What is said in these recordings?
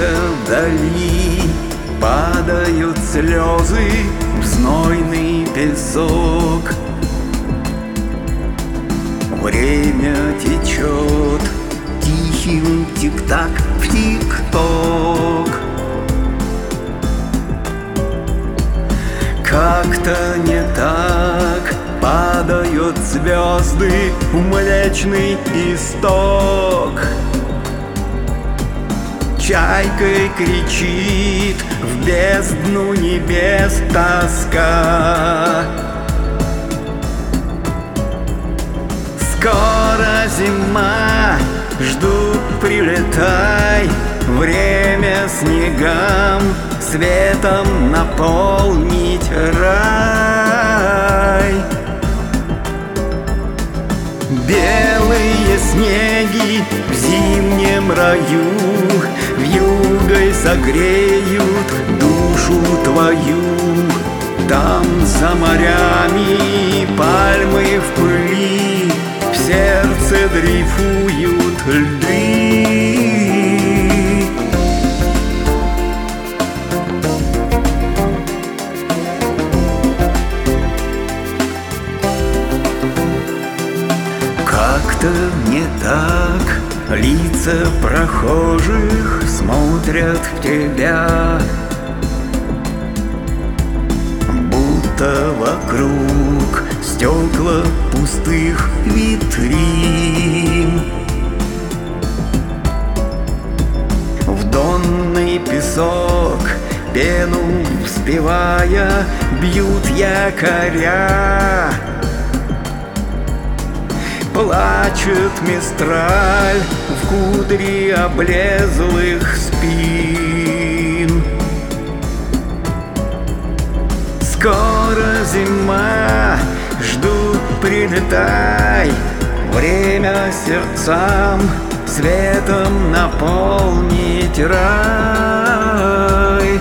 Где-то вдали падают слезы в знойный песок. Время течет тихим тик-так в тик-ток. Как-то не так падают звезды в Млечный Исток. Чайкой кричит в бездну небес тоска. Скоро зима, жду, прилетай. Время снегам светом наполнить рай. Белые снеги в зимнем раю вьюгой согреют душу твою. Там за морями пальмы в пыли, в сердце дрейфуют льды. Как-то не так лица прохожих смотрят в тебя, будто вокруг стекла пустых витрин. В донный песок, пену вспевая, бьют якоря. Плачет мистраль в кудри облезлых спин. Скоро зима, жду, прилетай. Время сердцам светом наполнить рай.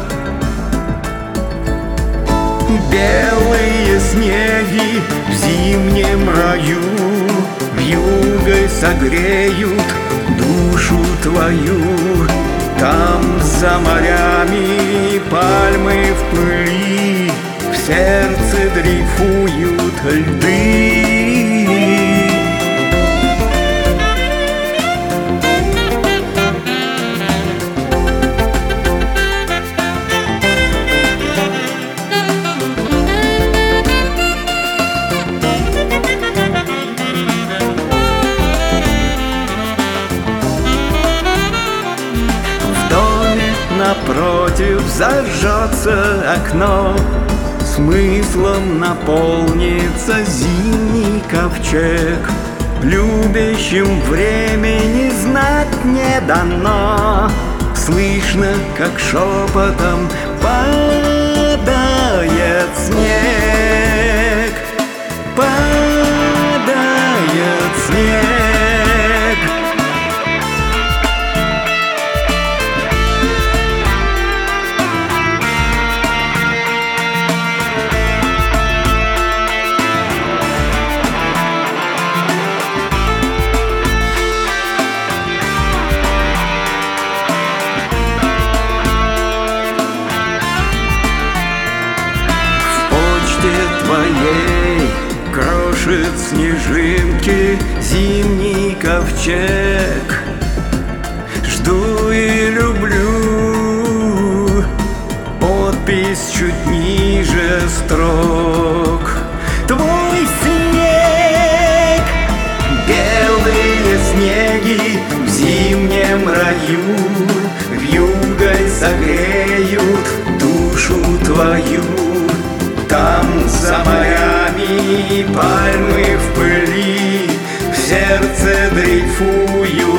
Белые снеги в зимнем раю вьюгой согреют душу твою. Там за морями пальмы в пыли, в сердце дрейфуют льды. Напротив зажжется окно, смыслом наполнится зимний ковчег. Любящим времени знать не дано, слышно, как шепотом падает снег. Падает снег. Твоей крошит снежинки зимний ковчег. Жду и люблю, подпись чуть ниже строк. Твой снег, белые снеги в зимнем раю вьюгой согреют душу твою. Там за морями пальмы в пыли, в сердце дрейфуют